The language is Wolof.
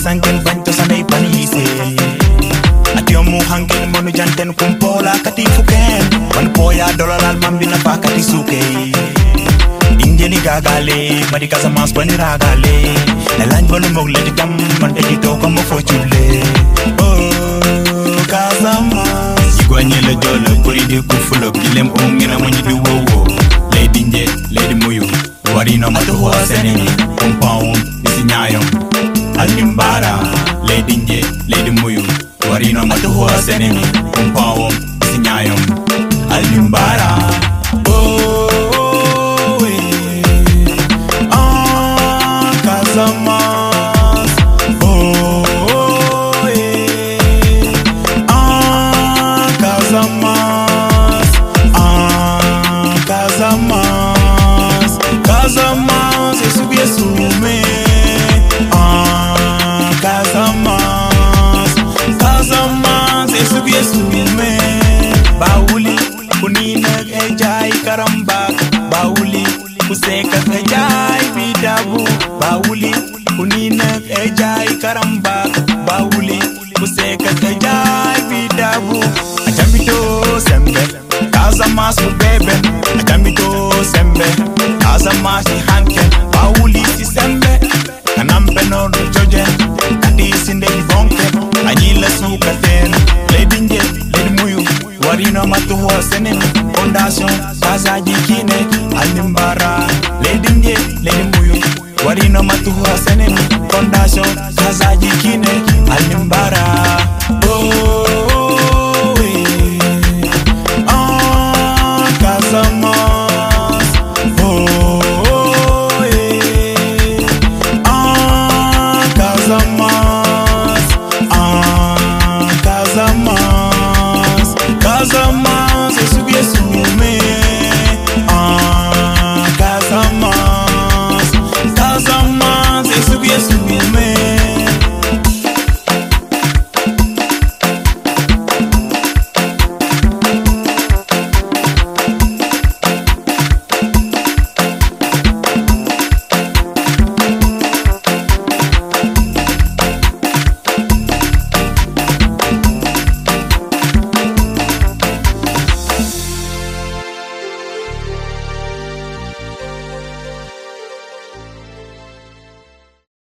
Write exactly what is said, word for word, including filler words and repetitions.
sanken banto sanay panise atio mu hanken monu janten kumpola kati fuken man poya dolal mambina pakati suke ingeni gagale mari Casamance bani ragale la lanj bolu mogle di tam man te to ko mo fojule oh Casamance igwanye le jolo puri de ku fulo gilem o ngena mo nyi di wowo lady nje lady muyu warino matu ho senemi compound isinyayom alimbara lady nje lady muyu warino matu ho senemi compound isinyayom alimbara oh eh ah Casamance oh eh ah Casamance ah Casamance Casamance esubie sume ah Casamance Casamance esubie sume bauli kunina ejai karambak bauli kuseka ejai bidabu bauli kunina ejai karambak bauli kuseka ejai bidabu ajambito sembe Casamance bebe ajambito sembe Casamance hanke bauli si sembe kanampe no joje kati sinde bonke anyila suka ten lady nje lady muyu warino matu ho senemi fondation kazaji kine alimbara lady nje lady muyu warino matu ho senemi fondation kazaji kine alimbara oh eh ah Casamance oh eh ah Casamance ah Casamance Casamance